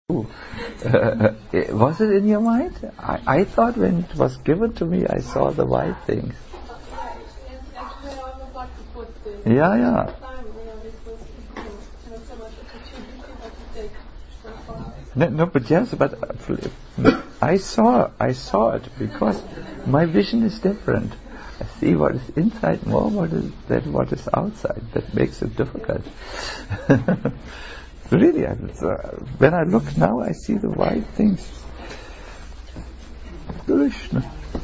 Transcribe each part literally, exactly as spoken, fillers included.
Uh, was it in your mind? I, I thought when it was given to me, I saw the white things. Yeah, yeah. No, no, but yes, but uh, I saw, I saw it because my vision is different. I see what is inside more what is, than what is outside. That makes it difficult. Really, uh, when I look now, I see the white things. Krishna.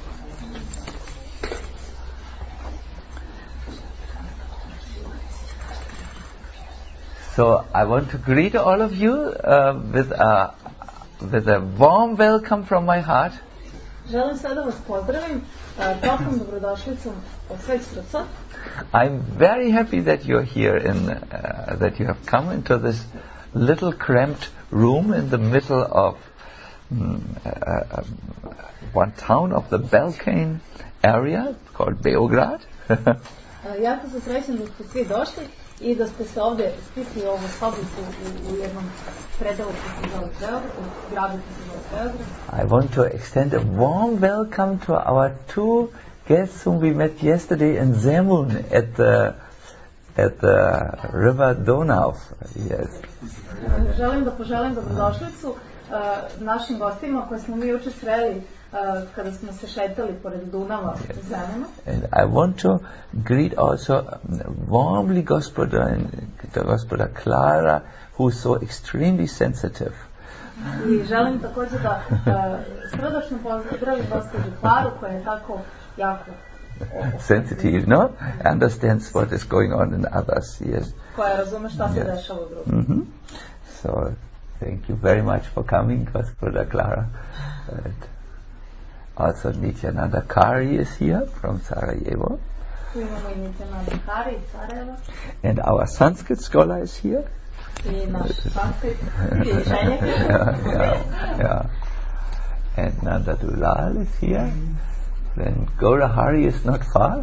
So I want to greet all of you uh, with a with a warm welcome from my heart. Želim sve da vas pozdravim, toplom dobrodošlicom od sveg srca. I'm very happy that you're here in uh, that you have come into this little cramped room in the middle of um, uh, one town of the Balkan area called Beograd. Jako sam srećan da ste svi došli i da ste se ovdje stisli u ovu sobicu u, u jednom predelu koji se zove Beograd, u gradu koji se zove Beograd. I want to extend a warm welcome to our two guests whom we met yesterday in Zemun at the at the river Donau. Yes. Želim da poželim dobrodošlicu uh, našim gostima koje smo mi jučer sreli uh, kada smo se šetali pored Dunava u Zemunu. And I want to greet also warmly Gospoda, Gospoda Clara, who is so extremely sensitive. I želim također da uh, srdačno pozdravim gospođu Klaru koja je tako jako sensitive, no? Understands what is going on in others, yes. Koja razume šta se yes. dešava u drugom. Mm-hmm. So, thank you very much for coming, Gospoda Clara. And also Nityananda Kari is here from Sarajevo. Tu imamo i Nityananda Kari iz Sarajeva. And our Sanskrit scholar is here. I naš sanskrit učenjak. yeah, yeah, yeah. And Nanda Dulal is here. Then Gaurahari is not far.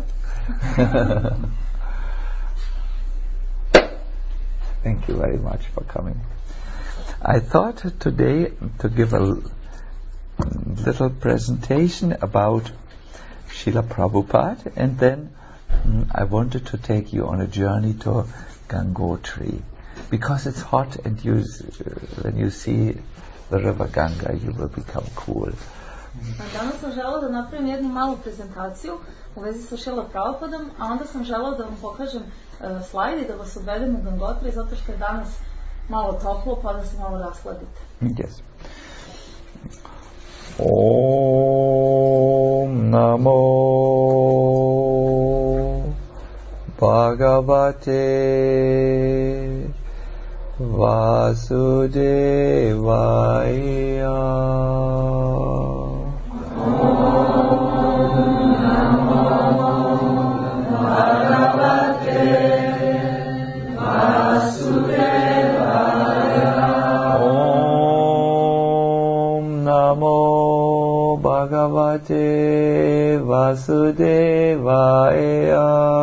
Thank you very much for coming. I thought today to give a little presentation about Srila Prabhupada, and then mm, I wanted to take you on a journey to Gangotri, because it's hot, and you, uh, when you see the river Ganga, you will become cool. Danas sam želela da napravim jednu malu prezentaciju u vezi sa Srila Prabhupadom, a onda sam želela da vam pokažem uh, slajd i da vas odvedem u Gangotri, zato što je danas malo toplo, pa da se malo rasladite. Yes. Om Namo Bhagavate Vasudevaya. Bhagavate Vasudevaya.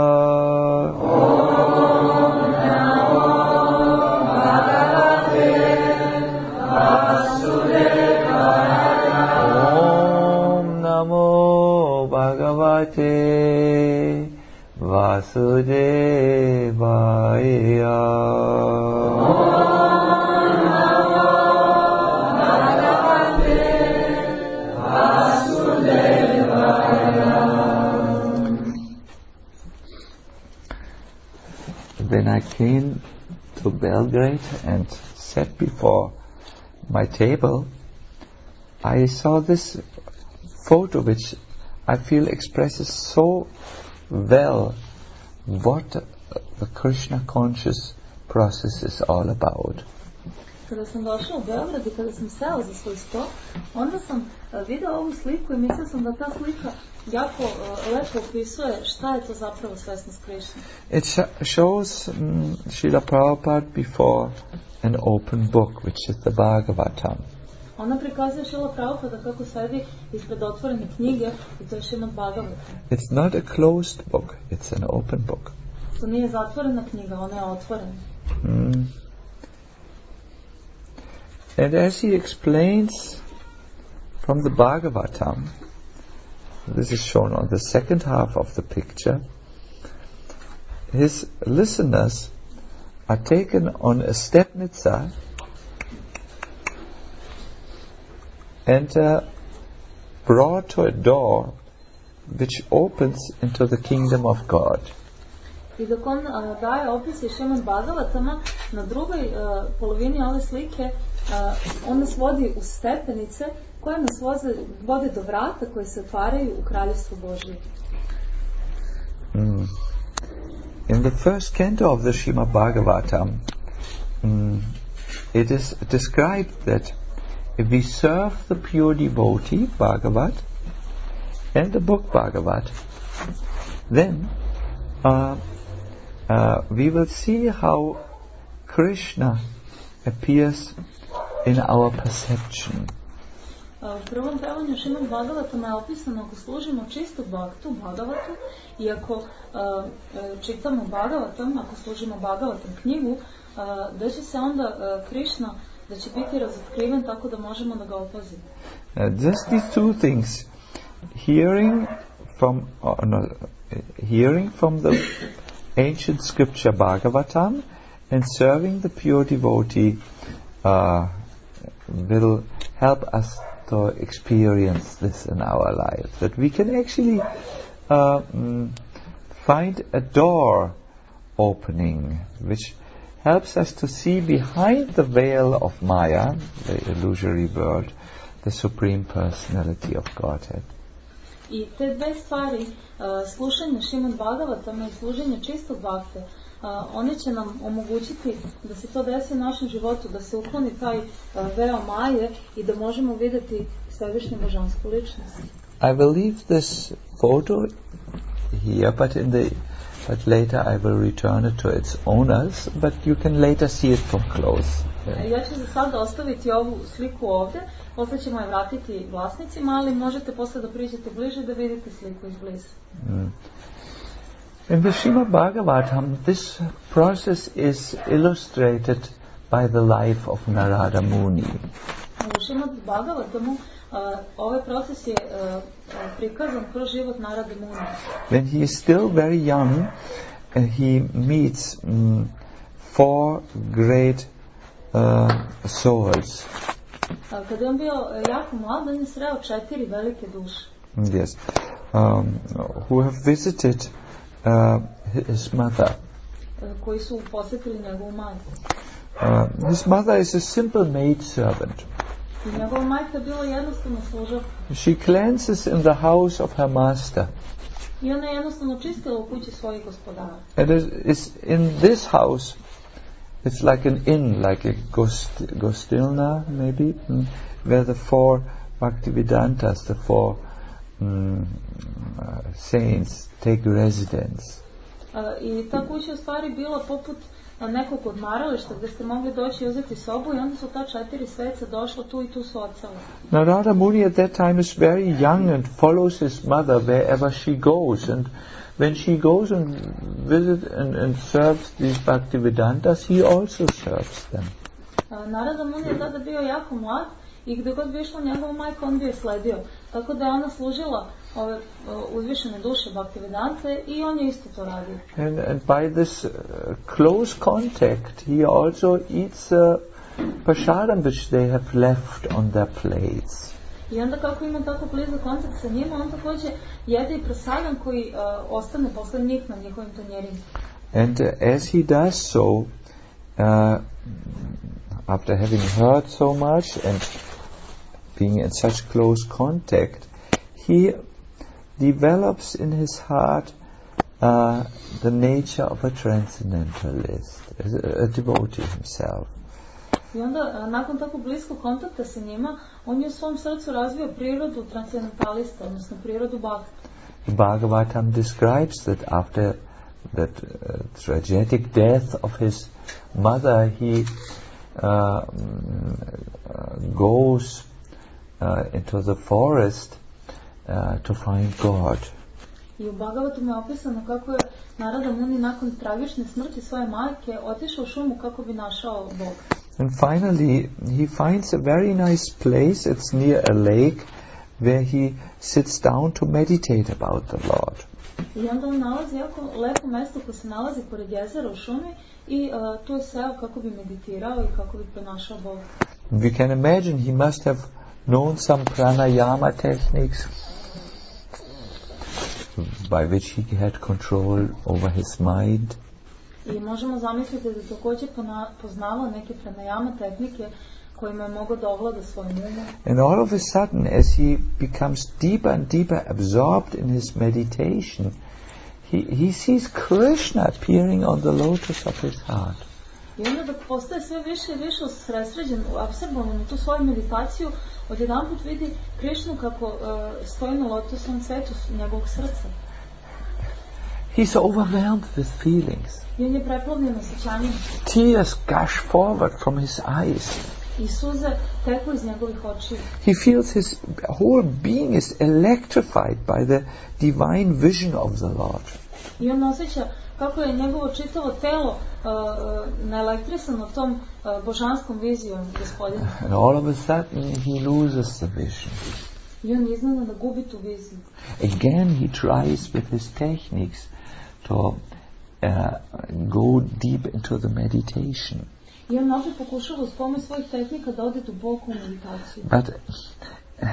Om Namo Bhagavate Vasudevaya. When I came to Belgrade and sat before my table, I saw this photo which I feel expresses so well what the Krishna conscious process is all about. Kada sam došla u Beograd i kada sam sela za svoj sto, onda sam uh, videla ovu sliku i mislila sam da ta slika jako uh, lepo opisuje šta je to zapravo svesnost Krishne. It sh- shows um, Srila Prabhupada before an open book, which is the Bhagavatam. Ona prikazuje Srila Prabhupada kako sedi ispred otvorene knjige i to je Srimad Bhagavatam. It's not a closed book, it's an open book. To nije zatvorena knjiga, ona je otvorena. Mm. And as he explains from the Bhagavatam, this is shown on the second half of the picture, his listeners are taken on a stepnitsa and uh, brought to a door which opens into the kingdom of God. I dok on uh, daje opis i Šrimad Bhagavatama, na drugoj uh, polovini ove slike uh, on nas vodi u stepenice koje nas voze, vode do vrata koje se otvaraju u Kraljevstvu Božje. Mm. In the first canto of the Srimad Bhagavatam, mm, it is described that if we serve the pure devotee, Bhagavat, and the book Bhagavat, then uh, uh, we will see how Krishna appears in our perception. U prvom prevanju Šrimad Bhagavatama je opisano ako služimo čistu bhaktu, Bhagavatu, i ako uh, čitamo Bhagavatam, ako služimo Bhagavatam knjigu, uh, da će se onda uh, Krishna, da će biti razotkriven tako da možemo da ga opazimo. Uh, just these two things, hearing from uh, no, hearing from the ancient scripture Bhagavatam and serving the pure devotee uh, will help us to experience this in our lives, that we can actually uh, mm, find a door opening which helps us to see behind the veil of Maya, the illusory world, the Supreme Personality of Godhead. I te dve stvari, uh, slušanje Šrimad Bhagavatama i služenje čistog bhakte, uh, one će nam omogućiti da se to desi u našem životu, da se ukloni taj uh, veo Maje i da možemo vidjeti svevišnju božansku ličnost. I will leave this photo here, but in the but later I will return it to its owners, but you can later see it from close. Yeah. Ja ću za sada ostaviti ovu sliku ovdje, posle ćemo je vratiti vlasnicima, ali možete posle da priđete bliže da vidite sliku izbliza. Mm. In the Srimad Bhagavatam, this process is illustrated by the life of Narada Muni. U Srimad Bhagavatamu uh, ovaj proces je uh, prikazan kroz život Narada Muni. When he is still very young, uh, he meets um, four great uh, souls. Uh, kada je on bio uh, jako mlad, on je sreo četiri velike duše. Yes, um, who have visited uh, his mother. Uh, koji su posjetili njegovu majku. Uh, his mother is a simple maid servant. I njegova majka je bila jednostavno služavka. She cleanses in the house of her master. I ona je jednostavno čistila u kući svojih gospodara. And it is in this house, it's like an inn, like a gost, gostilna maybe, mm, where the four Bhaktivedantas, the four mm, uh, saints, take residence. Uh, I ta kuća je u stvari bila poput nekog odmarališta gdje ste mogli doći i uzeti sobu i onda su ta četiri sveca došla tu i tu su odsela. Narada Muni at that time is very young and follows his mother wherever she goes, and when she goes and visits and, and serves these Bhaktivedantas, he also serves them. Uh, Narada Muni je tada bio jako mlad i gdje god bi išla njegova majka, on bi je sledio. Tako da je ona služila ove uh, uzvišene duše Bhaktivedante i on je isto to radio. And, and by this uh, close contact, he also eats uh, prasadam which they have left on their plates. I onda kako ima tako blizak kontakt sa njima, on također jede i prasadam koji uh, ostane posle njih na njihovim tanjerima. And uh, as he does so, uh, after having heard so much and being in such close contact, he develops in his heart uh, the nature of a transcendentalist, a, a devotee himself. I onda, nakon tako bliskog kontakta sa njima, on je u svom srcu razvio prirodu transcendentalista, odnosno prirodu bhakta. Bhagavatam describes that after that uh, tragic death of his mother, he uh, uh, goes uh, into the forest uh, to find God. I u Bhagavatamu je opisano kako je Narada Muni nakon tragične smrti svoje majke otišao u šumu kako bi našao Boga. And finally, he finds a very nice place. It's near a lake where he sits down to meditate about the Lord. I onda on nalazi jako lepo mesto koje se nalazi pored jezera u šumi i uh, tu je seo kako bi meditirao i kako bi pronašao Boga. We can imagine he must have known some pranayama techniques by which he had control over his mind. I možemo zamisliti da također poznavao neke pranayama tehnike kojima je mogao da ovlada svojim umom. And all of a sudden, as he becomes deeper and deeper absorbed in his meditation, he, he sees Krishna appearing on the lotus of his heart. I onda dok postaje sve više i više usredsređen, apsorbovan u tu svoju meditaciju, odjedanput vidi Krishnu kako uh, stoji na lotusnom cvetu njegovog srca. He's overwhelmed with feelings. I on je preplavljen osjećanjima. Tears gush forward from his eyes. I suze teku iz njegovih očiju. He feels his whole being is electrified by the divine vision of the Lord. I on osjeća kako je njegovo čitavo telo uh, naelektrisano tom uh, božanskom vizijom Gospodina. And all of a sudden he loses the vision. I on iznenada gubi tu viziju. Again he tries with his techniques to uh, go deep into the meditation. I on opet pokušava uz pomoć svojih tehnika da ode duboko u meditaciju. But uh,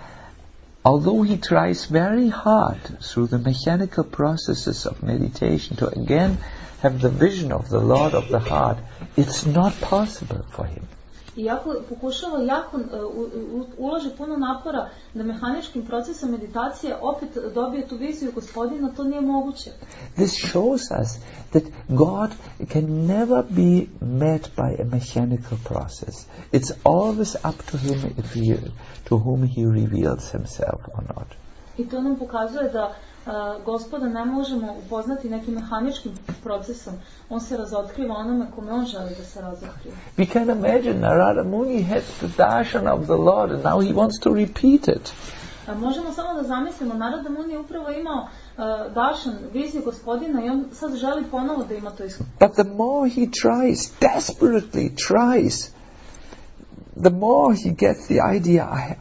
although he tries very hard through the mechanical processes of meditation to again have the vision of the Lord of the heart, it's not possible for him. Iako pokušava jako, uh, ulaže puno napora da mehaničkim procesom meditacije opet dobije tu viziju Gospodina, to nije moguće. This shows us that God can never be met by a mechanical process. It's always up to him if he, to whom he reveals himself or not. I to nam pokazuje da uh, Gospoda ne možemo upoznati nekim mehaničkim procesom. On se razotkriva onome kome on želi da se razotkriva. We can imagine Narada Muni had the darshan of the Lord and now he wants to repeat it. A možemo samo da zamislimo, Narada Muni je upravo imao uh, darshan, viziju Gospodina i on sad želi ponovo da ima to iskustvo. But the more he tries, desperately tries, the more he gets the idea, I,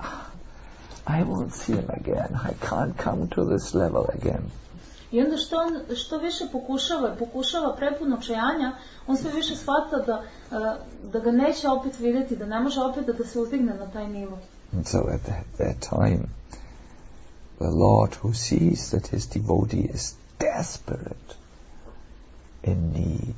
I won't see him again. I can't come to this level again. I onda što, on, što više pokušava, pokušava prepun očajanja, on sve više shvata da, uh, da ga neće opet vidjeti, da ne može opet da, da se uzdigne na taj nivo. And so at that, that time, the Lord, who sees that his devotee is desperate in need,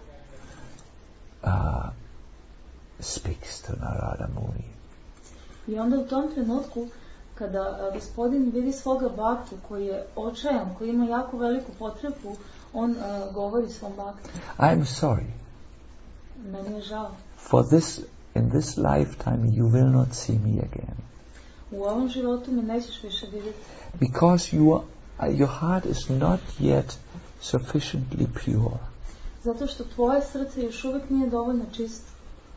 uh, speaks to Narada Muni. I onda u tom trenutku, kada uh, Gospodin vidi svoga baktu koji je očajan, koji ima jako veliku potrebu, on uh, govori svom baktu. I'm sorry. Meni je žao. For this, in this lifetime, you will not see me again. U ovom životu me nećeš više vidjeti. Because you are, your heart is not yet sufficiently pure. Zato što tvoje srce još uvijek nije dovoljno čisto.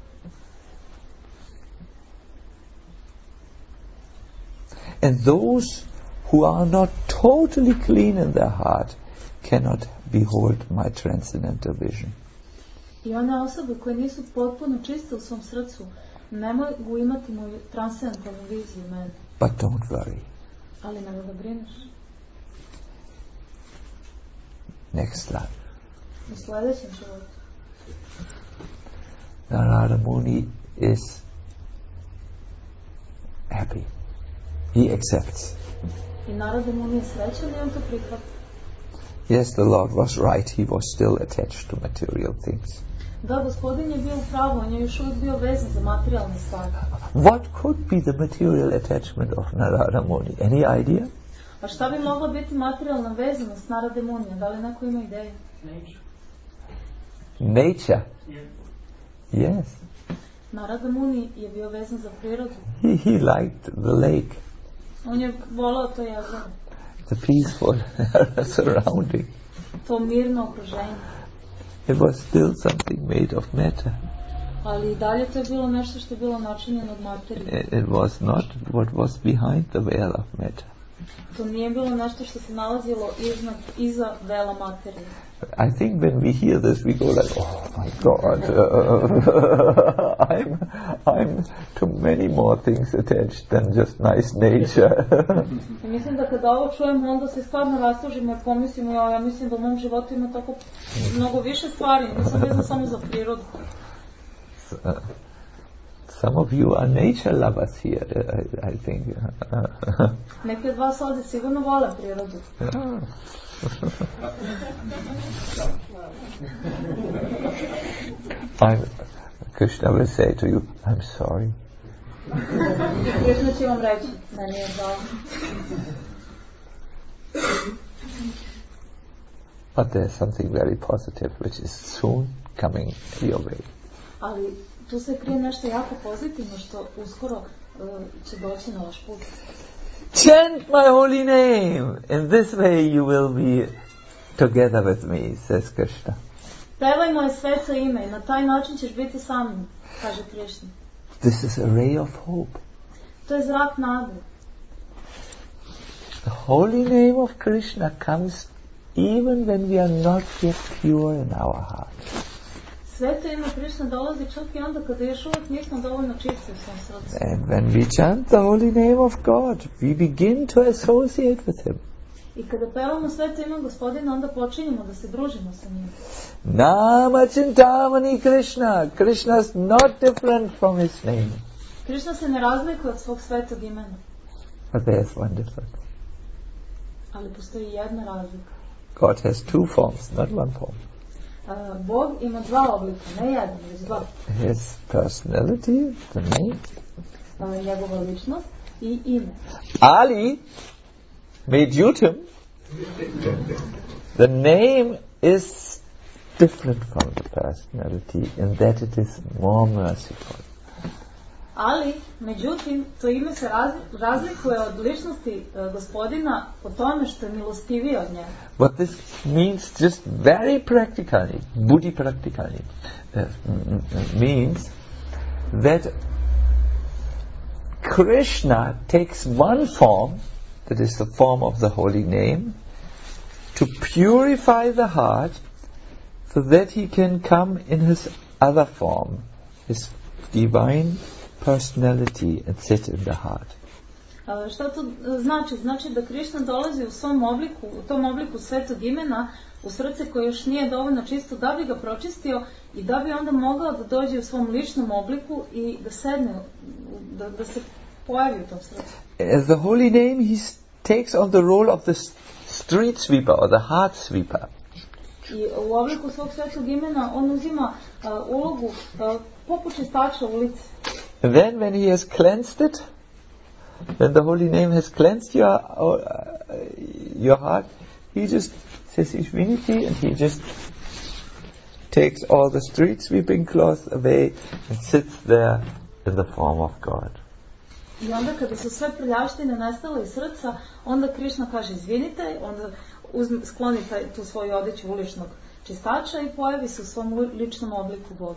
And those who are not totally clean in their heart cannot behold my transcendental vision. I one osobe koje nisu potpuno čiste u svom srcu ne mogu imati moju transcendentalnu viziju mene. But don't worry. Ali nemoj da brineš. Next slide. U sljedećem životu. Narada Muni is happy. He accepts. I Narada Muni je srećan i on to prihvata. Yes, the Lord was right. He was still attached to material things. Da, Gospodin je bio u pravu, on je još uvijek bio vezan za materijalne stvari. What could be the material attachment of Narada Muni? Any idea? A šta bi mogla biti materijalna vezanost Narada Munija? Da li neko ima ideju? Nature. Nature. Yeah. Yes. Narada Muni je bio vezan za prirodu. He, he liked the lake. On je volao to jezero. The peaceful surrounding. To mirno okruženje. It was still something made of matter. Ali i dalje to je bilo nešto što je bilo načinjeno od materije. It was not what was behind the veil of matter. To nije bilo nešto što se nalazilo iznad, iza vela materije. I think when we hear this, we go like, oh my God, uh, I'm, I'm to many more things attached than just nice nature. I mislim da kada ovo čujemo, onda se stvarno rastužimo i pomislimo, ja, ja mislim da u mom životu ima tako mnogo više stvari, nisam vezana samo za prirodu. Uh, some of you are nature lovers here, I, I think. Neki od vas ovdje sigurno vole prirodu. I'm, Krishna will say to you, I'm sorry. Krishna će vam reći, meni je žao. But there's something very positive which is soon coming your way. Ali tu se krije nešto jako pozitivno što uskoro uh, će doći na vaš put. Chant my holy name. In this way you will be together with me, says Krishna. Pevaj moje sveto ime i na taj način ćeš biti sa mnom, kaže Krishna. This is a ray of hope. To je zrak nade. The holy name of Krishna comes even when we are not yet pure in our heart. Sveto ime Krishna dolazi čak i onda kada još uvijek nismo dovoljno čisti u svom srcu. And when we chant the holy name of God, we begin to associate with Him. I kada pevamo sveto ime Gospodina, onda počinjemo da se družimo sa njim. Nama Chintamani Krishna. Krishna is not different from His name. Krishna se ne razlikuje od svog svetog imena. But there is one difference. Ali postoji jedna razlika. God has two forms, not one form. Uh, Bog ima dva oblika, ne jedan, već dva. His personality, the name. Uh, njegova ličnost i ime. Ali Međutim, the name is different from the personality in that it is more merciful. Ali, međutim, to ime se razlikuje od ličnosti uh, Gospodina po tome što je milostiviji od njega. What this means, just very practically, buddhi practically, uh, means that Krishna takes one form, that is the form of the holy name, to purify the heart so that he can come in his other form, his divine personality, and sit in the heart. Uh, šta to znači? Znači da Krishna dolazi u svom obliku, u tom obliku svetog imena, u srce koje još nije dovoljno čisto da bi ga pročistio i da bi onda mogao da dođe u svom ličnom obliku i da sedne, da, da se pojavi u tom srcu. As the holy name, he takes on the role of the street sweeper or the heart sweeper. I u obliku svog svetog imena on uzima uh, ulogu uh, poput čistača ulice. And then when he has cleansed it, when the holy name has cleansed your uh, your heart, he just says Ishviniti, and he just takes all the street sweeping cloth away and sits there in the form of God. I onda kada su sve prljavštine nestale iz srca, onda Krishna kaže izvinite, onda uzme, skloni taj, tu svoju odeću uličnog čistača i pojavi se u svom ličnom obliku Boga.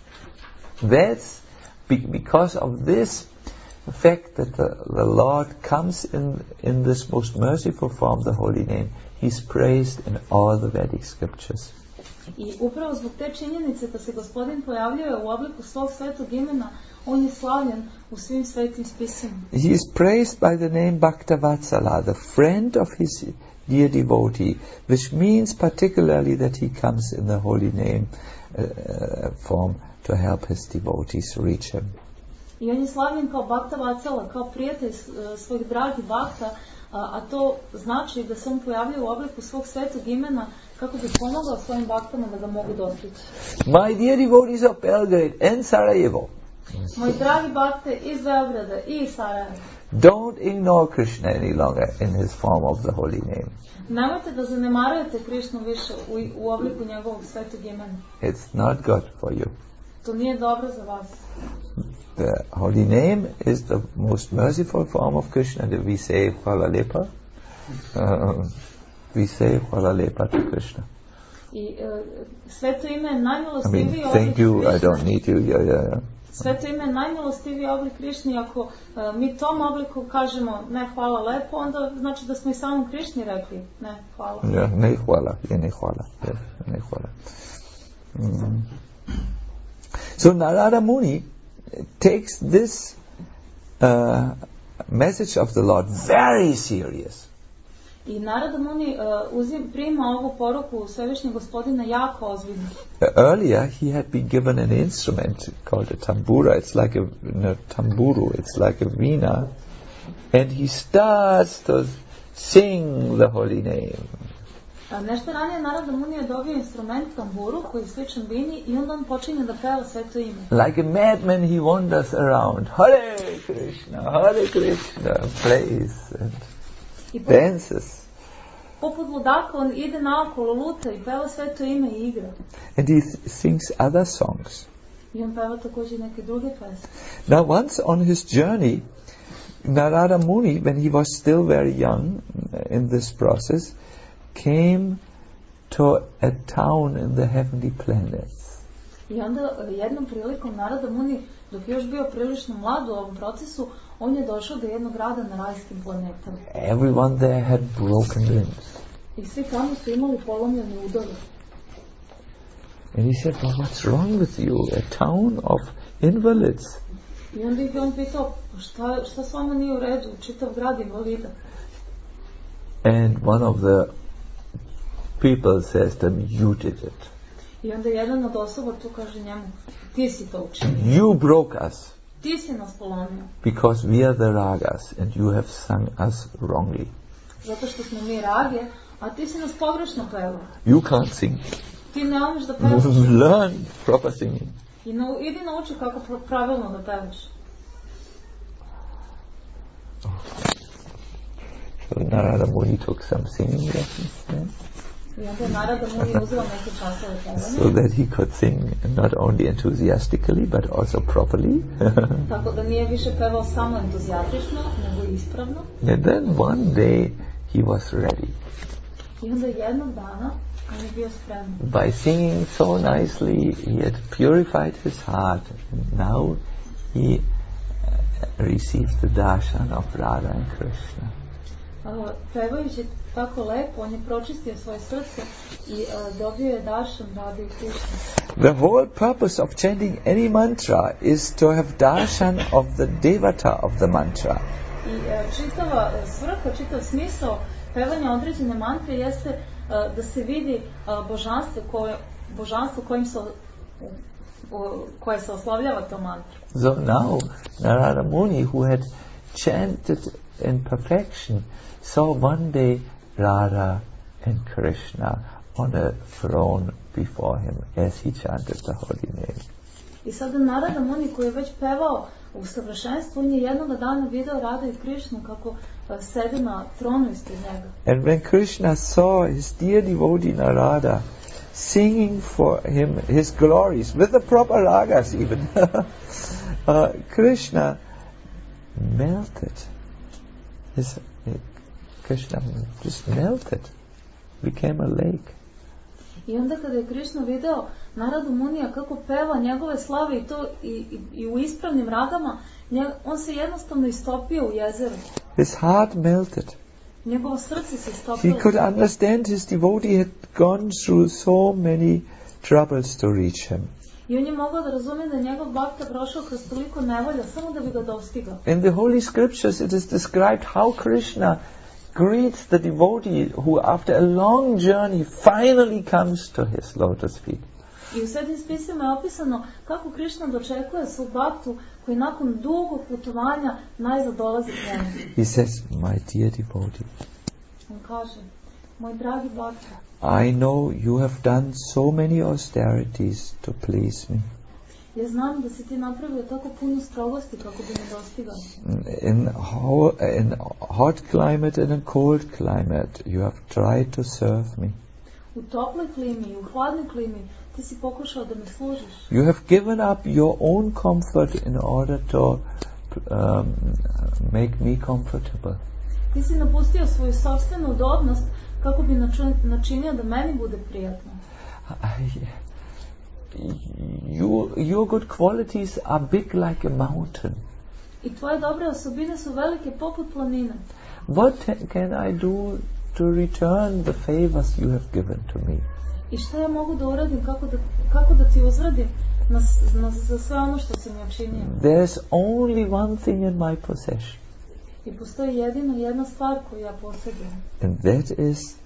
That's because of this fact that the, the Lord comes in, in this most merciful form, the holy name. He's praised in all the Vedic scriptures. I upravo zbog te činjenice da se Gospodin pojavljuje u obliku svog svetog imena, on je slavljen u svim svetim spisima. He is praised by the name Bhaktavatsala, the friend of his dear devotee, which means particularly that he comes in the holy name uh, form to help his devotees reach him. I on je slavljen kao Bhaktavatsala, kao prijatelj uh, svojih dragih bhakta, a, a to znači da se on pojavljuje u obliku svog svetog imena kako bi pomogao svojim bhaktama da ga mogu dostići. My dear devotees of Belgrade and Sarajevo, moji dragi bhakte iz Beograda i iz Sarajeva, don't ignore Krishna any longer in his form of the holy name. Nemojte da zanemarujete Krishnu više u, u obliku njegovog svetog imena. It's not good for you. To nije dobro za vas. The holy name is the most merciful form of Krishna. That we say Hvala Lepa. Uh, we say Hvala Lepa to Krishna. I uh, sveto ime je I najmilostiviji mean, thank you, I don't need you. Yeah, yeah, yeah. Sveto ime je najmilostiviji oblik Krišni. Ako uh, mi tom obliku kažemo ne hvala lepo, onda znači da smo i samom Krišni rekli ne hvala. Ja, ne hvala, je ne hvala. Ja, ne hvala. Mm. So Narada Muni takes this uh, message of the Lord very serious. I Narada Muni uh, uzim, prima ovu poruku Svevišnjeg Gospodina jako ozbiljno. Uh, earlier he had been given an instrument called a tambura. It's like a no, tamburu. It's like a veena, and he starts to sing the holy name. A nešto ranije Narada Muni je dobio instrument tamburu koji je sličan vini i onda on počinje da peva sveto ime. Like a madman he wanders around. Hare Krishna, Hare Krishna, plays and dances. Poput ludaka on ide naokolo, luta i peva sveto ime i igra. And he th- sings other songs. I on peva također neke druge pesme. Now once on his journey, Narada Muni, when he was still very young in this process, came to a town in the heavenly planets. I onda jednom prilikom Narada Muni, dok je još bio prilično mlad u ovom procesu, on je došao do jednog grada na rajskim planetama. Everyone there had broken limbs. I svi tamo su imali polomljene udove. And he said, well, what's wrong with you? A town of invalids. I onda ih je on pitao, šta, šta s vama nije u redu, čitav grad invalida. And one of the people says to him, you did it. I onda jedan od osoba tu kaže njemu, ti si to učinio. You broke us. Ti si nas polomio. Because we are the ragas and you have sung us wrongly. Zato što smo mi rage, a ti si nas pogrešno pevao. You can't sing. Ti ne umeš da pevaš. Learn proper singing. I na, idi nauči kako pravilno da pevaš. So Narada Muni took some singing lessons then. I onda je Narada Muni uzela neke časove pevanja. So that he could sing not only enthusiastically but also properly. Tako da nije više pevao samo entuzijastično, nego ispravno. And then one day he was ready. I onda jednog dana on je bio spreman. By singing so nicely, he had purified his heart. And now he received the darshan of Radha and Krishna. Uh, pevajući tako lepo, on je pročistio svoje srce i uh, dobio je darshan Radhe i Krishna. The whole purpose of chanting any mantra is to have darshan of the devata of the mantra. I uh, čitava uh, svrha, čitav smisao pevanja određene mantre jeste uh, da se vidi uh, božanstvo, koje, božanstvo kojim se, uh, uh, koje se oslavljava to mantra. So now Narada Muni, who had chanted in perfection, saw one day Radha and Krishna on a throne before him as he chanted the holy name. I sada Narada Muni koji je već pevao u savršenstvu, on je jednog dana video Radha i Krishnu kako uh, sede na tronu ispred njega. And when Krishna saw his dear devotee Narada singing for him his glories with the proper ragas even, uh, Krishna melted. His, uh, Krishna just melted, became a lake. I onda kada je Krishna video Naradu Munija kako peva njegove slave i to i, i, i u ispravnim ragama, nje, on se jednostavno istopio u jezeru. His heart melted. Njegovo srce se istopilo. He could understand his devotee had gone through so many troubles to reach him. I on je mogao da razume da njegov bhakta prošao kroz toliko nevolja samo da bi ga dostigao. In the holy scriptures it is described how Krishna greets the devotee who after a long journey finally comes to his lotus feet. I u svetim spisima je opisano kako Krishna dočekuje svog bhaktu koji nakon dugog putovanja najzad dolazi k njemu. He says, my dear devotee, On kaže, moj dragi bhakta, I know you have done so many austerities to please me. ja znam da si ti napravio tako puno strogosti kako bi me dostigao. In, ho- in hot climate and in cold climate, you have tried to serve me. U toploj klimi i u hladnoj klimi ti si pokušao da me služiš. You have given up your own comfort in order to um, make me comfortable. Ti si napustio svoju sopstvenu udobnost kako bi naču- načinio da meni bude prijatno. I, you, your good qualities are big like a mountain. I tvoje dobre osobine su velike poput planine. What can I do to return the favors you have given to me? I šta ja mogu da uradim, kako da, kako da ti uzvradim na, na, za sve ono što si mi učinio? There's only one thing in my possession. I postoji jedino jedna stvar koju ja posjedujem. And that is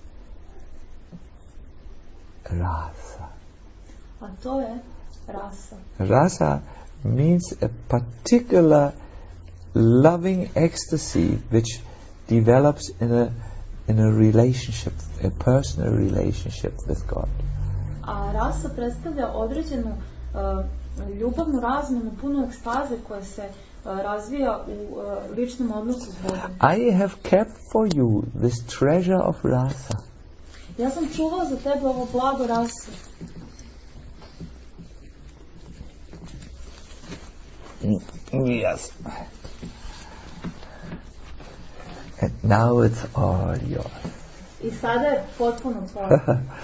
rasa. A to je rasa. Rasa means a particular loving ecstasy which develops in a in a relationship, a personal relationship with God. A rasa predstavlja određenu uh, ljubavnu razmenu, punu ekstaze koja se uh, razvija u uh, ličnom odnosu s Bogom. I have kept for you this treasure of rasa. Ja sam čuvao za tebe ovo blago rase. Yes. And now it's all yours. I sada je potpuno tvoje.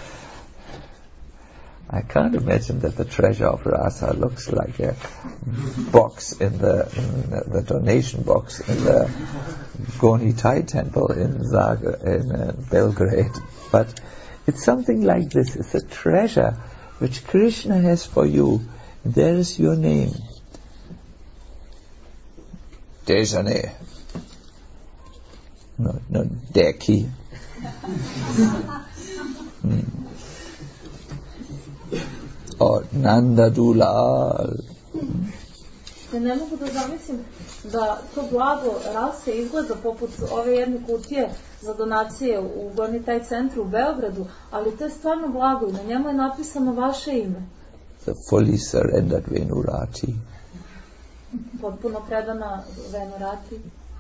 I can't imagine that the treasure of rasa looks like a box in the, in the, the donation box in the Gornji Thai temple in Zagreb, in uh, Belgrade. But it's something like this. It's a treasure which Krishna has for you. There is your name. Dejane. No, no, Deki. hmm. Or Nanda Dulal. Ja ne mogu da zamislim da to blago rase izgleda poput ove jedne kutije za donacije u Gornji Thai centru u Beogradu, ali to je stvarno blago i na njemu je napisano vaše ime. The fully surrendered Venurati. Potpuno predana Venurati.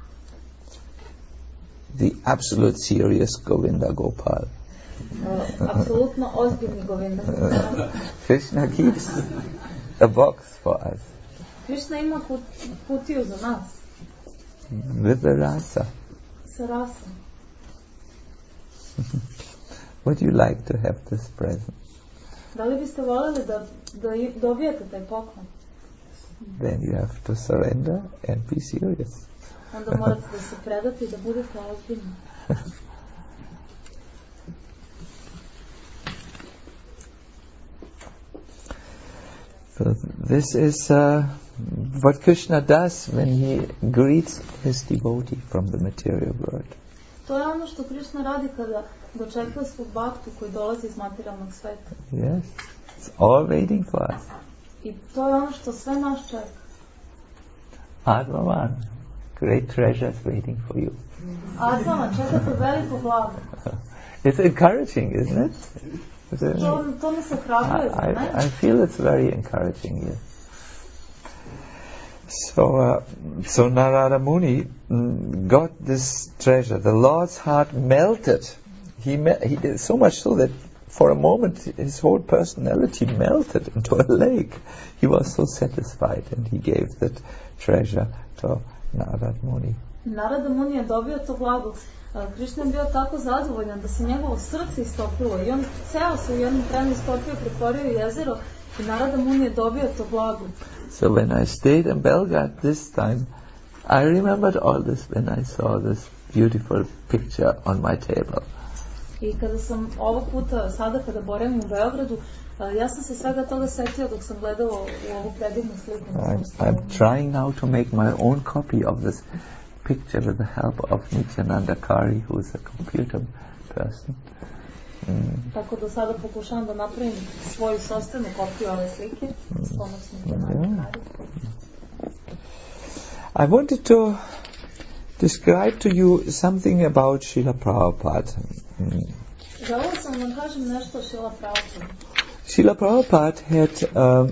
The absolute serious Govinda Gopal. Uh, apsolutno ozbiljni Govinda Gopal. Krishna keeps a box for us. Krishna ima kut, kutiju za nas. With the rasa. Sa rasom. Would you like to have this present? Da li biste voljeli da, da dobijete taj poklon? Then you have to surrender and be serious. Onda morate da se predate i da budete ozbiljni. So this is uh, what Krishna does when he greets his devotee from the material world. To je ono što Krishna radi kada dočekuje svog bhaktu koji dolazi iz materijalnog sveta. Yes, it's all waiting for us. I to je ono što sve nas čeka. Atmavan, great treasures waiting for you. Atmama, čekate veliko blago. It's encouraging, isn't it? To, to nas ohrabruje, I, ne? I feel it's very encouraging, yes. So, uh, so Narada Muni mm, got this treasure. The Lord's heart melted. He, me- he so much so that for a moment his whole personality melted into a lake. He was so satisfied, and he gave that treasure to Narada Muni. Narada Muni je dobio to blago. Krishna je bio tako zadovoljan da se njegovo srce istopilo i on ceo se u jednom trenu istopio, pretvorio u jezero i Narada Muni je dobio to blago. So when I stayed in Belgrade this time, I remembered all this when I saw this beautiful picture on my table. I kada sam ovog puta, sada kada boravim u Beogradu, ja sam se svega toga setio dok sam gledao u ovu predivnu sliku. I'm, I'm trying now to make my own copy of this picture with the help of Nityananda Kari, who is a computer person. Mm. Tako da sada pokušavam da napravim svoju sopstvenu kopiju ove slike s pomoću Nityananda Kari. I wanted to describe to you something about Srila Prabhupada. Mm. Želeo sam da vam kažem nešto o Srila Prabhupada. Srila Prabhupada had um,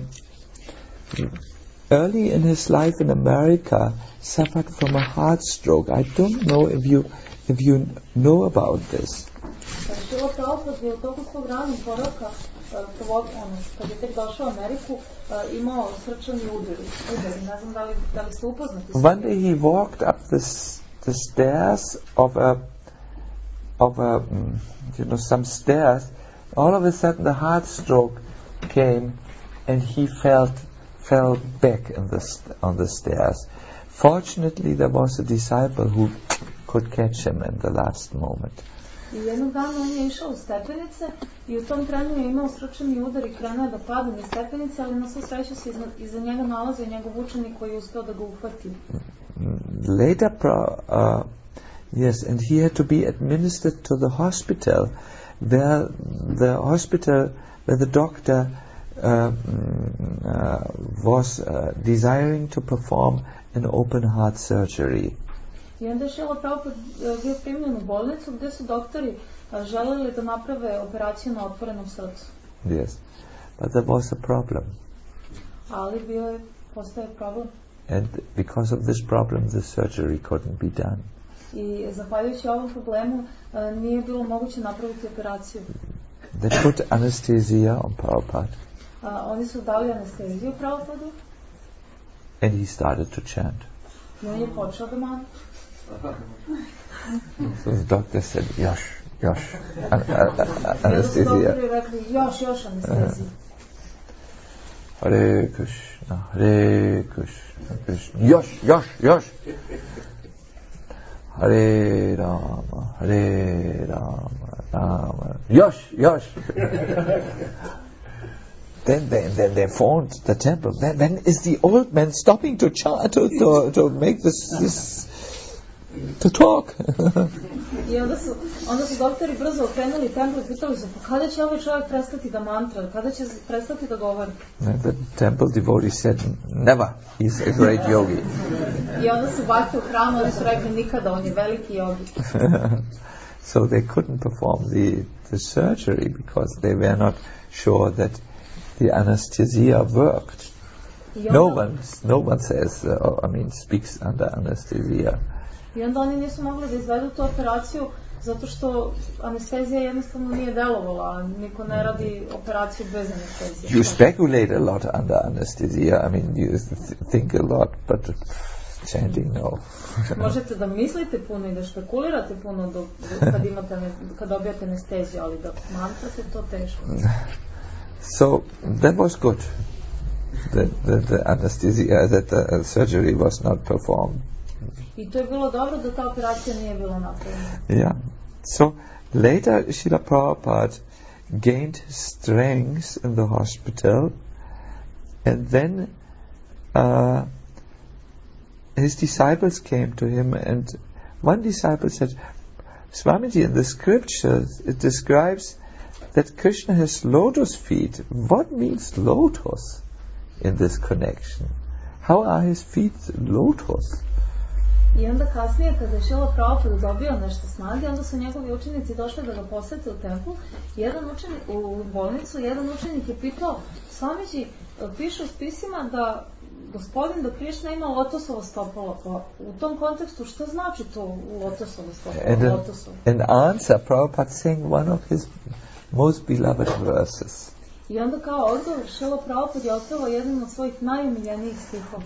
early in his life in America suffered from a heart stroke. I don't know if you if you know about this. Srila Prabhupada je u toku svog ranog boravka, kad je tek došao u Ameriku, imao srčani udar. Ne znam da li, da li ste upoznati. One day he walked up the the stairs of a of a you know some stairs. All of a sudden the heart stroke came and he felt fell back in the st- on the stairs. Fortunately, there was a disciple who could catch him in the last moment. I jednog dana on je išao u stepenice i u tom trenu je imao srčani udar i krenuo da pada niz stepenice, ali na svu sreću se iza, iza njega nalazio njegov učenik koji je uspeo da ga uhvati. Later, pro, uh, yes, and he had to be administered to the hospital, where the hospital, where the doctor uh, uh, was uh, desiring to perform an open heart surgery. I onda je Šrila Prabhupada bio primljen u bolnicu gdje su doktori želeli da naprave operaciju na otvorenom srcu. Yes, but there was a problem. Ali bio je, postoje problem. And because of this problem, the surgery couldn't be done. I zahvaljujući ovom problemu nije bilo moguće napraviti operaciju. They put anesthesia on Prabhupada. Uh, oni su dali anesteziju Prabhupadu. And he started to chant. I on je počeo da mani. So the doctor said, Yosh, Yosh, an- an- an- anesthesia. Doktori rekli, još, još anesteziju. Hare Krishna, Hare Krishna, Krishna, Yosh, Yosh, Yosh. Hare Rama, Hare Rama, Rama, Yosh, Yosh. Then they, then they found the temple. Then, then is the old man stopping to chant, to, to, to make this, this, to talk. I onda su, onda su doktori brzo okrenuli templu i pitali su, pa kada će ovaj čovjek prestati da mantra, kada će prestati da govori? And the temple devotee said, never, he's a great yogi. I onda su bakti u hramu, oni su rekli, nikada, on je veliki yogi. So they couldn't perform the, the surgery because they were not sure that the anesthesia worked. No one, no one says, uh, I mean, speaks under anesthesia. I onda oni nisu mogli da izvedu tu operaciju zato što anestezija jednostavno nije delovala, niko ne radi operaciju bez anestezije. You speculate a lot under anesthesia, I mean, you th- think a lot, but chanting, no. Možete da mislite puno i da špekulirate puno dok, kad, imate, kad dobijate anesteziju, ali da mantrate, to teško. So that was good. The, the, the anesthesia, that the surgery was not performed. I to je bilo dobro da ta operacija nije bila napravljena. Yeah. So later, Srila Prabhupada gained strength in the hospital, and then uh, his disciples came to him, and one disciple said, Swamiji, in the scriptures it describes that Krishna has lotus feet. What means lotus in this connection? How are his feet lotus? I onda kasnije, kada je Šrila Prabhupada dobio nešto snage, onda su njegovi učenici došli da ga posete u templu. Jedan učenik, u bolnicu, jedan učenik je pitao, Swamiji, piše u spisima da gospodin, da Krišna ima lotosovo stopalo. Pa u tom kontekstu šta znači to lotosovo stopalo? And an, Lotosovo. an answer, Prabhupada sang one of his most beloved verses. I onda kao odgovor Šrila Prabhupada je otpevao jedan od svojih najomiljenijih stihova.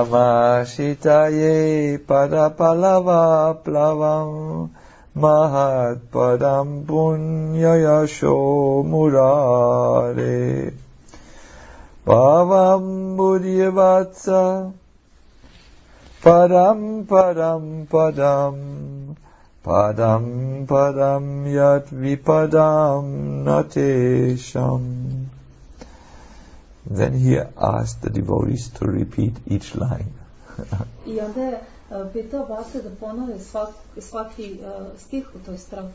Samashitaye padapalava plavam mahat padam punyayasho murare pavam buddhivatsa padam padam padam padam padam yat vipadam natesham. Then he asked the devotees to repeat each line. I onda je uh, pitao Bhakte da ponove svak, svaki uh, stih u toj strofi.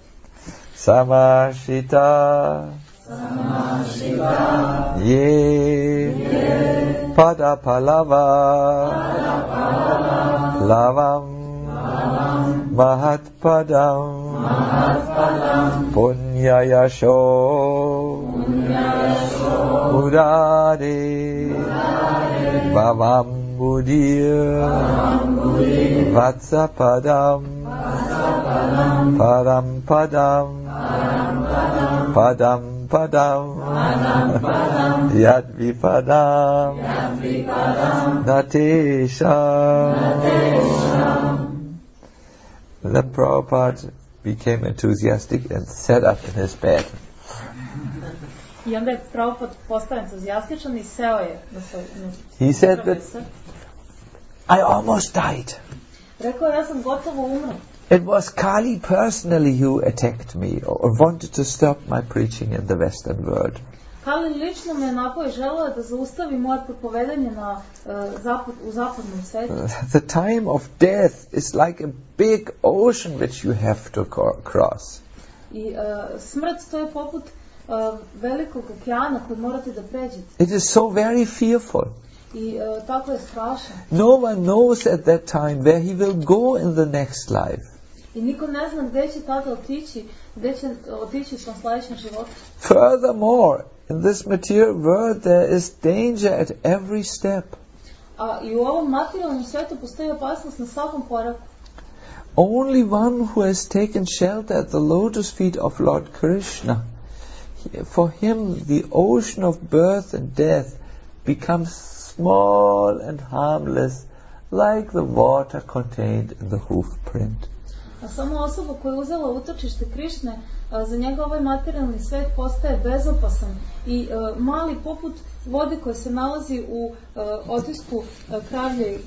Samashita Samashita Ye Ye Padapalava Padapalava Lavam Lavam Mahatpadam Mahatpadam Punyayasho Punyayasho Murare Bhavam Buddhir Vatsapadam Param Padam Padam Padam Yad Vipadam Natesham. The Prabhupada became enthusiastic and sat up in his bed. I onda je Prabhupada postao entuzijastičan i seo je da se... He said that I almost died. Rekao, ja sam gotovo umro. It was Kali personally who attacked me or wanted to stop my preaching in the Western world. Kali lično me napao i želeo da zaustavi moje propovedanje na, uh, zapad, u zapadnom svetu. The time of death is like a big ocean which you have to co- cross. I uh, smrt to je poput uh, velikog okeana koji morate da pređete. It is so very fearful. I uh, tako je strašno. No one knows at that time where he will go in the next life. I niko ne zna gde će tada otići, gde će otići u svom sljedećem životu. Furthermore, in this material world there is danger at every step. A i u ovom materijalnom svetu postoji opasnost na svakom koraku. Only one who has taken shelter at the lotus feet of Lord Krishna, he, for him the ocean of birth and death becomes small and harmless, like the water contained in the hoof print. A samo osoba koja je uzela utočište Krišne, a, za njega ovaj materijalni svet postaje bezopasan i a, mali poput vode koja se nalazi u a, otisku a, kravlje.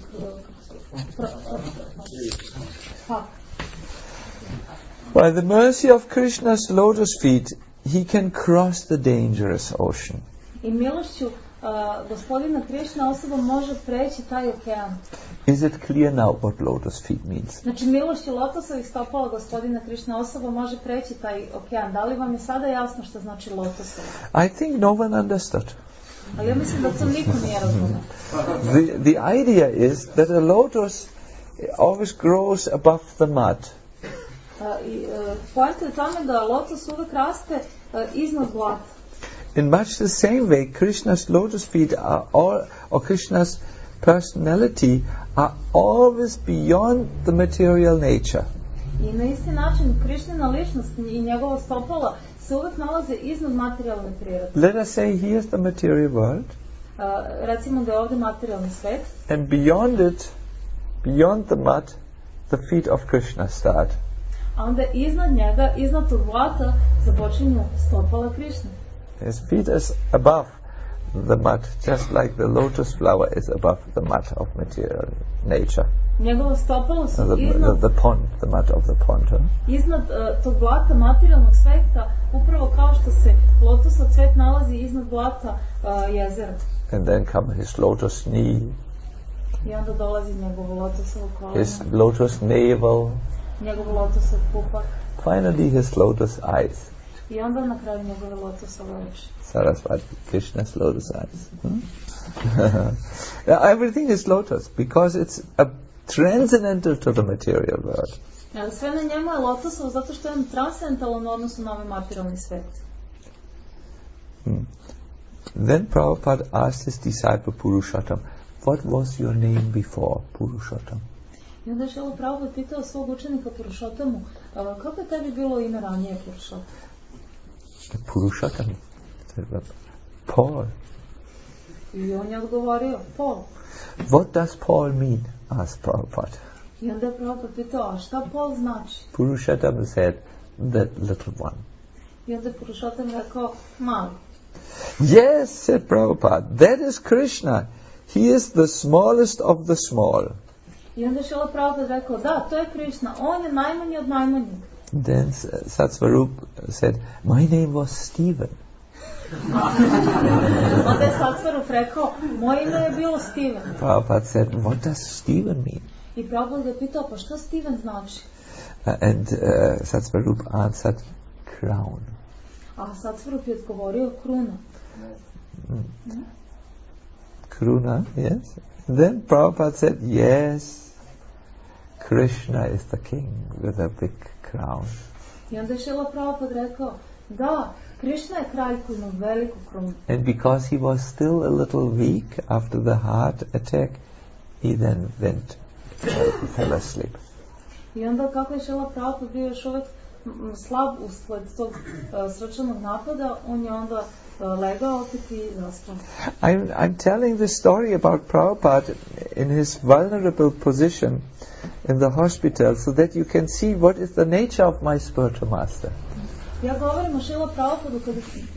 By the mercy of Krishna's lotus feet, he can cross the dangerous ocean. I milošću a, gospodina Krišna osoba može preći taj okean. Is it clear now what lotus feet means? Znači, milošću lotosovih stopala gospodina Krišna osoba može preći taj okean. Da li vam je sada jasno što znači lotosov? I think no one understood. Ali ja mislim da to niko nije razumio. The, the idea is that a lotus always grows above the mud. Uh, i, uh, Poenta je tome da lotos uvek raste uh, iznad blata. In much the same way, Krishna's lotus feet are all, or Krishna's personality are always beyond the material nature. I na isti način Krišnina ličnost i njegova stopala se uvek nalaze iznad materijalne prirode. Let us say here's the material world. Uh, recimo da je ovdje materijalni svet. And beyond it, beyond the mud, the feet of Krishna start. A onda iznad njega, iznad tog blata, započinju stopala Krišne. His feet is above the mud, just like the lotus flower is above the mud of material nature. Njegova stopala su The, the, iznad, the pond, the mud of the pond. Huh? iznad uh, tog blata materijalnog sveta, upravo kao što se lotosov cvet nalazi iznad blata uh, jezera. And then come his lotus knee, I onda dolazi njegovo lotosovo koleno, his lotus navel, njegov lotosov pupak finally his lotus eyes. i onda na kraju njegove lotosove oči. Saraswati, Krishna's lotus eyes. Hmm? Yeah, everything is lotus because it's a transcendental to the material world. Ali sve na njemu je lotosovo zato što je on transcendentalan u odnosu na ovaj materijalni svet. Hmm. Then Prabhupada asked his disciple Purushottam, what was your name before Purushottam? I onda je Šrila Prabhupada pitao svog učenika Purušottamu, kako je tebi bilo ime ranije Purušottam? Purushottam, Paul. I on je odgovorio, Paul. What does Paul mean? Asked Prabhupada. I onda je Prabhupada pitao, a šta Paul znači? Purushottam said, that little one. I onda je Purušottam rekao, mali. Yes, said Prabhupada, that is Krishna. He is the smallest of the small. I onda je Šrila Prabhupada rekao, da, to je Krišna, on je najmanji od najmanjeg. Then uh, Satsvarup said, my name was Stephen. Onda je Satsvarup rekao, moje ime je bilo Steven. Prabhupada said, what does Stephen mean? I Prabhupada je pitao, pa šta Steven znači? Uh, and uh, Satsvarup answered, crown. A Satsvarup je odgovorio, kruna. Mm. Mm. Kruna, yes. And then Prabhupada said, yes, Krishna is the king with a big crown. I onda je Šrila Prabhupada rekao, da, Krishna je kralj koji ima veliku krunu. And because he was still a little weak after the heart attack, he then went, uh, fell asleep. I onda kako je Šrila Prabhupada bio još uvek m, slab usled tog uh, srčanog napada, on je onda uh, legao opet i zaspao. I'm, I'm telling this story about Prabhupada in his vulnerable position in the hospital so that you can see what is the nature of my spiritual master. Ja govorim o Šrila Prabhupadu kad,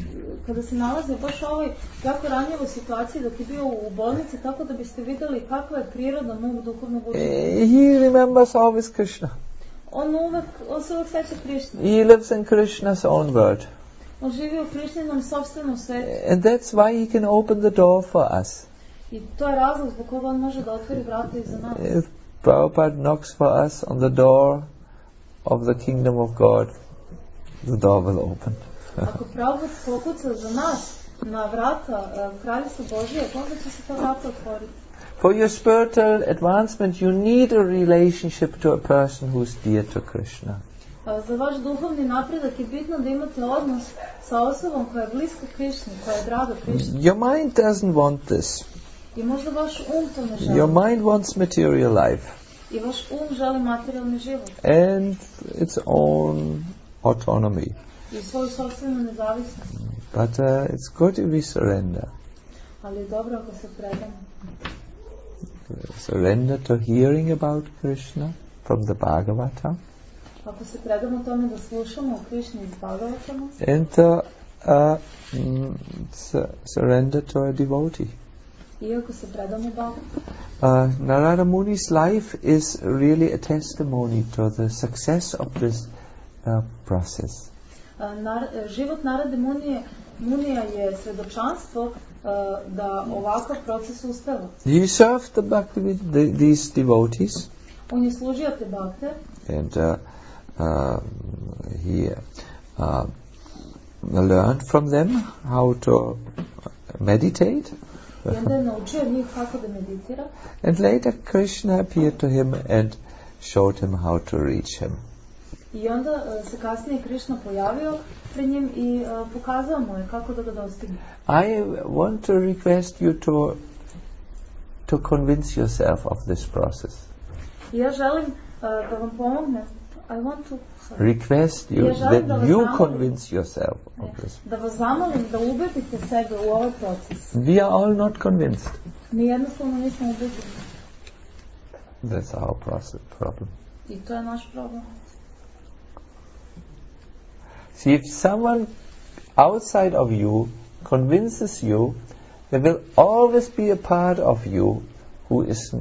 kada se nalaze baš u ovoj jako ranjivoj situaciji dok je bio u bolnici, tako da biste vidjeli kakva je priroda mog duhovnog učenja. He remembers always Krishna. On uvek, on se uvek seća Krišne. He lives in Krishna's own world. On živi u Krišninom sopstvenom svetu. And that's why he can open the door for us. I to je razlog zbog koga on može da otvori vrata i za nas. If Prabhupada knocks for us on the door of the kingdom of God, the door will open. Ako Prabhupada pokuca za nas na vrata uh, Kraljevstva Božije, onda će se ta vrata otvoriti. For your spiritual advancement, you need a relationship to a person who's dear to Krishna. Uh, za vaš duhovni napredak je bitno da imate odnos sa osobom koja je bliska Krišni, koja je draga Krišni. Your mind doesn't want this. I možda vaš um to ne želi. Your mind wants material life. I vaš um želi materijalni život. And its own autonomy. I svoju sopstvenu nezavisnost. But uh, it's good if we surrender. Ali je dobro ako se predamo. Surrender to hearing about Krishna from the Bhagavata. Ako se predamo tome da slušamo o Krišni iz Bhagavatama. And to uh, mm, su- surrender to a devotee. I ako se predamo Bogu. Uh, Narada Muni's life is really a testimony to the success of this uh, process. Uh, nar, život Narade Munije, Munija je svedočanstvo uh, da ovakav proces uspeva. He served the bhakti, the, these devotees, On je služio te bakte and uh, uh, he uh, learned from them how to meditate. i onda je naučio njih kako da meditira. And later Krishna appeared to him and showed him how to reach him. I onda uh, se kasnije Krišna pojavio pred njim i uh, pokazao mu je kako da ga dostigne. I want to request you to to convince yourself of this process. I ja želim uh, da vam pomognem. I want to sorry, Request you Ja želim da that vas you zamolim. convince yourself of this. da vas zamolim da ubedite sebe u ovaj proces. We are all not convinced. Mi jednostavno nismo ubeđeni. That's our process, problem. I to je naš problem. See, if someone outside of you convinces you, there will always be a part of you who is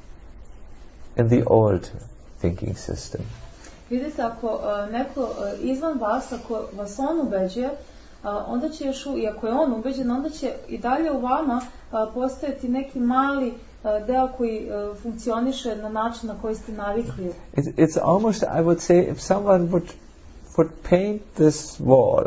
in the old thinking system. Vidite, ako uh, neko uh, izvan vas, ako vas on ubeđuje, uh, onda će još, u, i ako je on ubeđen, onda će i dalje u vama uh, postojati neki mali uh, deo koji uh, funkcioniše na način na koji ste navikli. It's, it's almost, I would say, if someone would would paint this wall,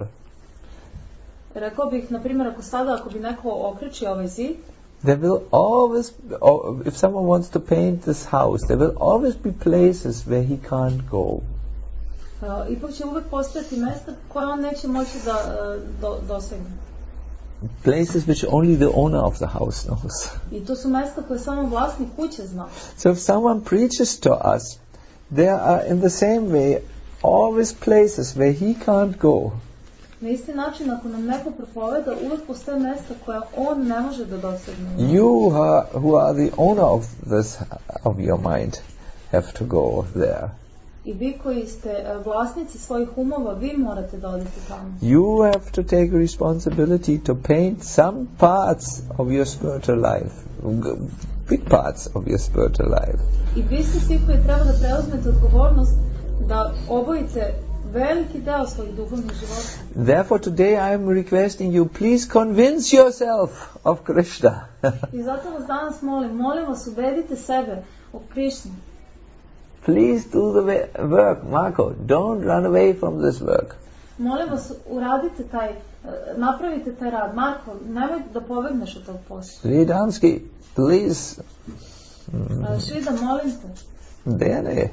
Rekao bih, na primjer, ako sada, ako bi neko okrećio ovaj zid, there will always, or if someone wants to paint this house, there will always be places where he can't go. uh, ipak će uvek postojati mesta koje on neće moći da uh, do, dosegne. Places which only the owner of the house knows. I to su mesta koje samo vlasnik kuće zna. So if someone preaches to us, there are in the same way always places where he can't go. Na isti način, ako nam neko propoveda, uvek postoje mesta koja on ne može da dosegne. You are, who are the owner of this, of your mind, have to go there. I vi koji ste uh, vlasnici svojih umova, vi morate da odete tamo. You have to take responsibility to paint some parts of your spiritual life, g- big parts of your spiritual life. I vi ste svi koji treba da preuzmete odgovornost da obojite veliki deo svojih duhovnih života. Therefore today I am requesting you, please convince yourself of Krishna. I zato vas danas molim, molim vas ubedite sebe o Krišni. Please do the wa- work, Marco. Don't run away from this work. Molim vas, uradite taj, uh, napravite taj rad. Marko, nemoj da pobegneš od tog posla. Sri Damski, please. Uh, Šrida, molim te. Dene.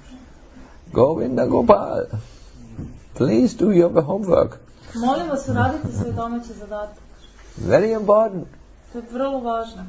Govinda Gopal. Please do your homework. Molim vas, uradite svoj domaći zadatak. Very important. To je vrlo važno.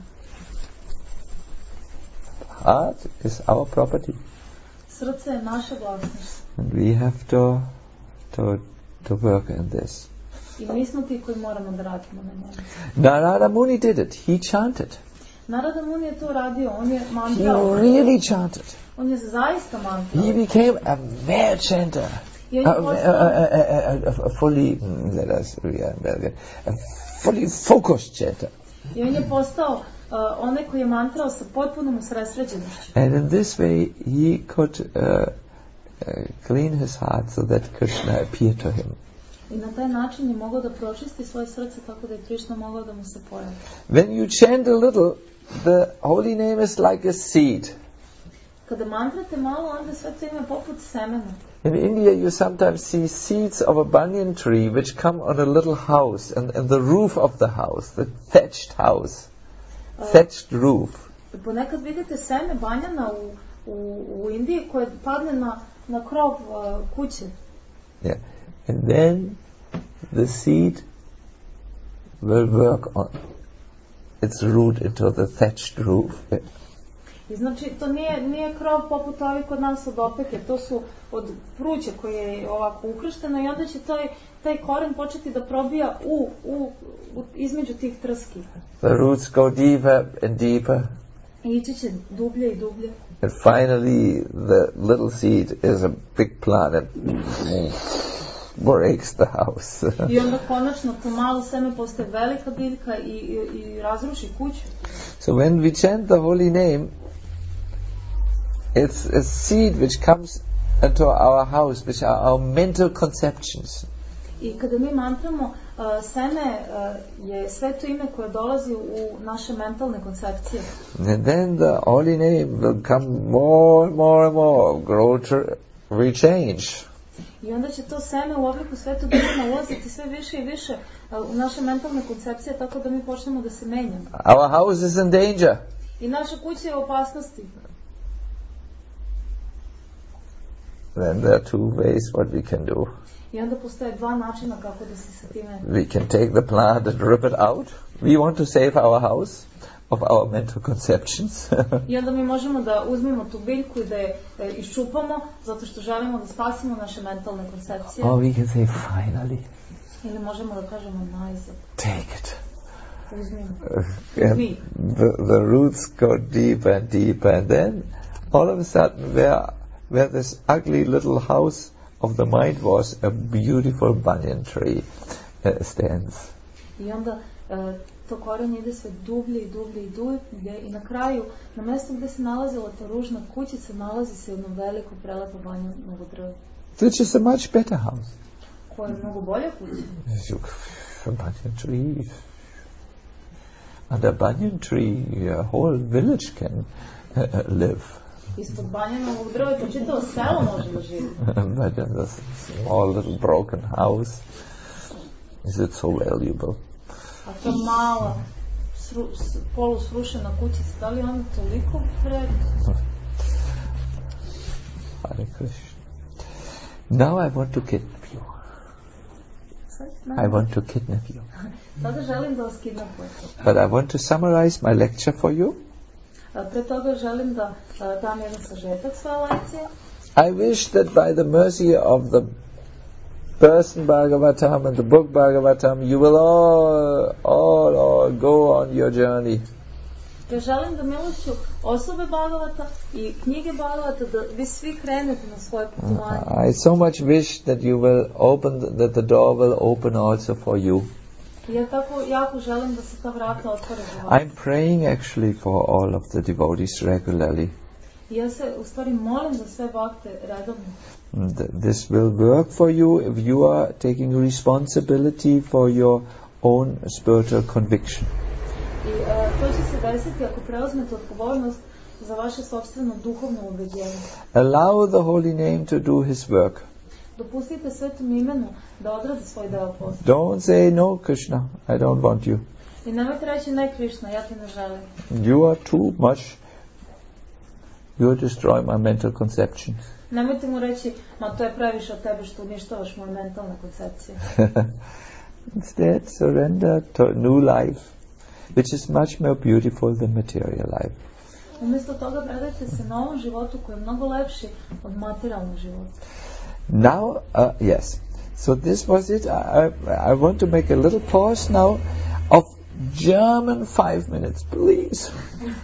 Heart is our property. Srce je naše vlasništvo. And we have to, to, to work in this. I mi smo ti koji moramo da radimo na njemu. Narada Muni did it. He chanted. Narada Muni je to uradio. On je He mantrao. really chanted. On je zaista mantrao. He became a mad chanter. I on je Uh, uh, postao, uh, uh, uh, uh, fully, mm, let us, yeah, very good. A fully focused chanter. i on je postao uh, onaj koji je mantrao sa potpunom usredsređenošću. And in this way, he could uh, uh, clean his heart so that Krishna appeared to him. I na taj način je mogao da pročisti svoje srce tako da je Krishna mogao da mu se pojavi. When you chant a little, the holy name is like a seed. Kada mantrate malo, onda sve to ime poput semena. In India, you sometimes see seeds of a banyan tree which come on a little house, and, and the roof of the house, the thatched house, uh, thatched roof. Ponekad vidite seme banjana u, u, u Indiji koje padne na, na krov uh, kuće. Yeah. And then the seed will work on its root into the thatched roof. I znači, to nije, nije krov poput ovih kod nas od opeke, to su od pruća koje je ovako ukršteno i onda će taj, taj koren početi da probija u, u, u, između tih trski. The roots go deeper and deeper. I ići će dublje i dublje. And finally the little seed is a big plant and breaks the house. I onda konačno to malo seme postaje velika biljka i, i, i razruši kuću. So when we chant the holy name, it's a seed which comes into our house, which are our mental conceptions. I kada mi mantramo, uh, seme uh, je sve to ime koje dolazi u naše mentalne koncepcije. And then the holy name will come more and more and more, grow to rechange. I onda će to seme u obliku Svetog imena ulaziti sve više i više uh, u naše mentalne koncepcije, tako da mi počnemo da se menjamo. Our house is in danger. I naša kuća je u opasnosti. Then there are two ways what we can do. I onda postoje dva načina kako da se sa time... We can take the plant and rip it out. We want to save our house of our mental conceptions. I onda mi možemo da uzmemo tu biljku i da je e, iščupamo, zato što želimo da spasimo naše mentalne koncepcije. Or we can say, finally, Ili možemo da kažemo najzad. take it. Uzmimo. Uh, and Uzmi. the, the roots go deeper and deeper, and then all of a sudden where, where this ugly little house of the mind was, a beautiful banyan tree uh, stands. I onda e, to korenje ide sve dublje i dublje i dublje i na kraju, na mjestu gdje se nalazila ta ružna kućica, nalazi se jedno veliko prelepo banjanovo drvo. Which is a much better house. Koja je mnogo bolja kuća. You, a banyan tree. Under banyan tree, a whole village can uh, live. Ispod banjanovog drveta čitavo selo može da živi. But in this small little broken house, is it so valuable? A ta mala, sru, polusrušena kućica, da li je ona toliko vredna? Hare Krishna. Now I want to kidnap you. I want to kidnap you. Sada želim da vas kidnapujem. But I want to summarize my lecture for you. Pre toga želim da dam jedan sažetak svoje lekcije. I wish that by the mercy of the person Bhagavatam and the book Bhagavatam, you will all, all, all go on your journey. Ja želim da milošću osobe Bhagavata i knjige Bhagavata da vi svi krenete na svoje putovanje. I so much wish that you will open, that the door will open also for you. Ja tako jako želim da se ta vrata otvore za vas. I'm praying actually for all of the devotees regularly. Ja se u stvari molim za sve bakte redovno. This will work for you if you are taking responsibility for your own spiritual conviction. I uh, to će se desiti ako preuzmete odgovornost za vaše sopstveno duhovno ubeđenje. Allow the holy name to do his work. Dopustite Svetom imenu da odradi svoj deo posla. Don't say no, Krishna, I don't want you. I nemojte reći ne, Krishna, ja te ne želim. You are too much. You destroy my mental conceptions. Nemojte mu reći, ma to je previše od tebe što uništavaš moje mentalne koncepcije. Instead, surrender to new life, which is much more beautiful than material life. Umjesto toga predajte se novom životu koji je mnogo lepši od materijalnog života. Now, uh, yes. So this was it. I, I want to make a little pause now of German five minutes, please.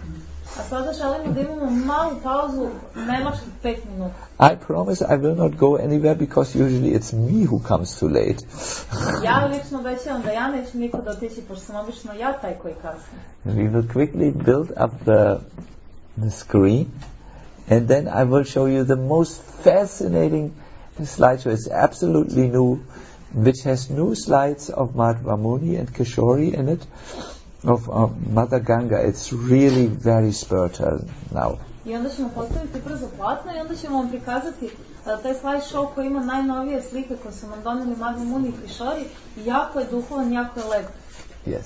A sada želimo da imamo malu pauzu, nemačkih pet minuta. I promise I will not go anywhere because usually it's me who comes too late. Ja lično obećavam da ja neću nikuda otići, pošto sam obično ja taj koji kasni. We will quickly build up the, the screen and then I will show you the most fascinating slideshow. It's absolutely new, which has new slides of Madhva Muni and Kishori in it, of uh, Mother Ganga. It's really very spiritual now. I onda ćemo postaviti brzo platno i onda ćemo vam prikazati uh, taj slide show koji ima najnovije slike koje su nam doneli Madhva Muni i Kishori. Jako je duhovan, jako je lep. Yes.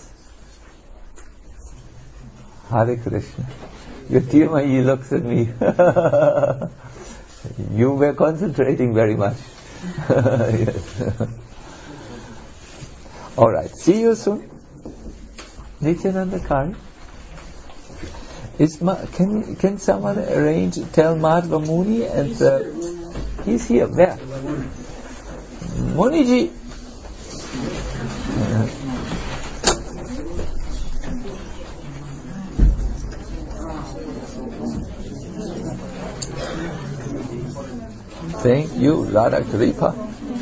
Hare Krishna. Yotirmayi looks at me. You were concentrating very much. Yes. All right. See you soon. Nityananda Kari. Is Ma- can can someone arrange? Tell Madhva Muni and uh, he's here. Where? Muniji. Thank you, Radha Kripa.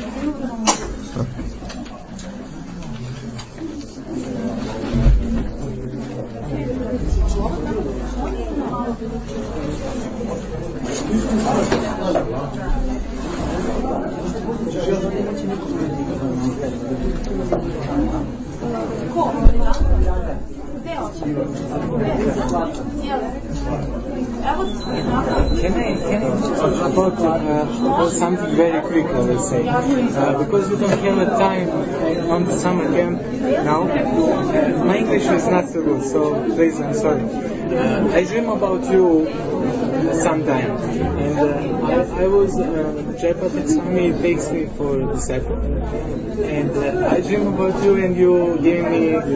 Can I, can I talk about, uh, about something very quickly, let's say, uh, because we don't have a time uh, on the summer camp now. Uh, my English is not so good, so please, I'm sorry. Uh, I dream about you sometime, and uh, I, I was, uh, Jayapataka Swami takes me for the disciple, and uh, I dream about you and you gave me uh,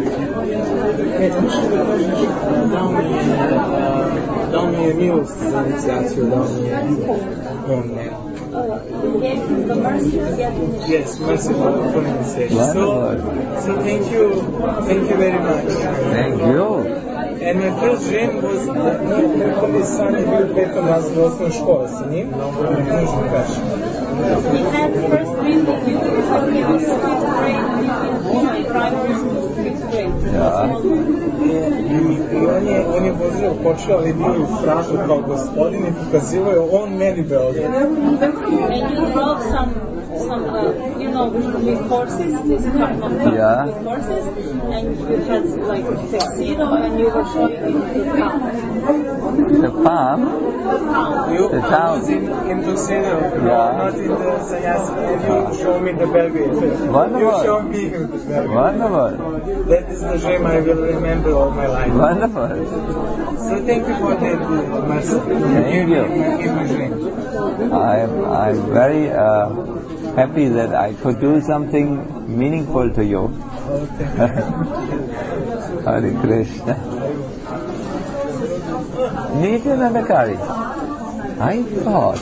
down me, uh, down me meals, iniciaciju, down me on Yes, merciful for initiation. So, so thank you, thank you very much. Thank you. And my first dream was that mi prvi san je bio u petom razredu osnovne škole sa njim, na knjižnom kaši. We had first dream that you were talking about fifth grade, between primary school, fifth grade. Ja. I on je, on je vozio počeo, ali bio u fraku kao gospodin i pokazivao je on meni Beograd. And you drove some, some uh, you know, with horses, this kind of truck Yeah. with horses, and you had like tuxedo and you were showing me the town. The farm. The town. You, The I town. was in, in Tuxedo, Yeah. not in the sannyasi, and you show me the Belgrade. Wonderful. You show me the Belgrade. Wonderful. That is the dream I will remember all my life. Wonderful. So thank you for that, uh, Marcel. Thank you. In my dream. I'm I'm very uh, happy that I could do something meaningful to you. Hare Krishna. Nityananda Kari. I thought.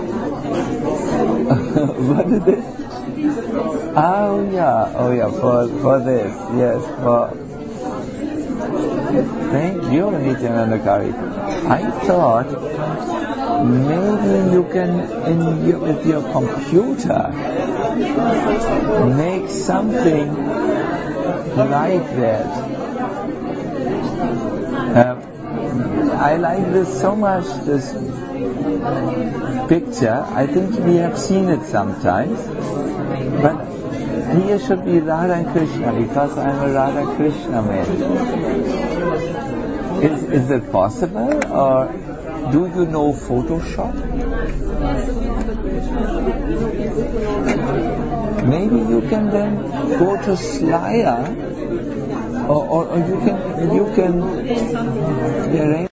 What is this? Oh yeah, oh yeah, for for this, yes, for. Thank you, Nityananda Kari. I thought maybe you can, in your, with your computer, make something like that. Uh, I like this so much, this picture. I think we have seen it sometimes, but here should be Radha and Krishna because I'm a Radha Krishna man. Is, is it possible, or do you know Photoshop? Maybe you can then go to Slyer, or, or, or you can you can arrange